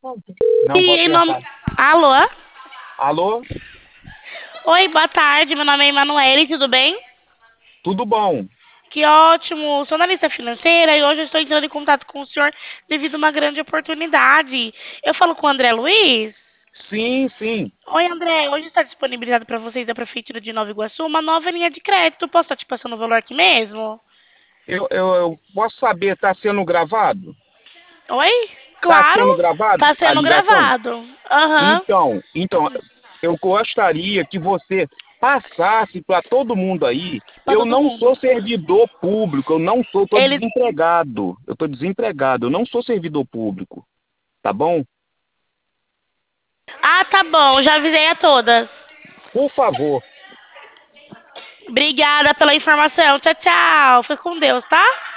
Não E posso em nome... pensar. Alô? Alô? Oi, boa tarde. Meu nome é Emanuele, tudo bem? Tudo bom? Que ótimo. Sou analista financeira e hoje eu estou entrando em contato com o senhor devido a uma grande oportunidade. Eu falo com o André Luiz? Sim, sim. Oi, André. Hoje está disponibilizado para vocês da Prefeitura de Nova Iguaçu uma nova linha de crédito. Posso estar te passando o valor aqui mesmo? Eu posso saber, está sendo gravado? Oi? Está Claro, sendo gravado está a sendo ligação? gravado. Aham. Então, eu gostaria que você passasse para todo mundo aí. Para Eu todo não mundo. sou servidor público, eu não sou, estou Eles... desempregado. Eu estou desempregado, eu não sou servidor público, tá bom? Ah, tá bom. Já avisei a todas. Por favor. Obrigada pela informação. Tchau, tchau. Fica com Deus, tá?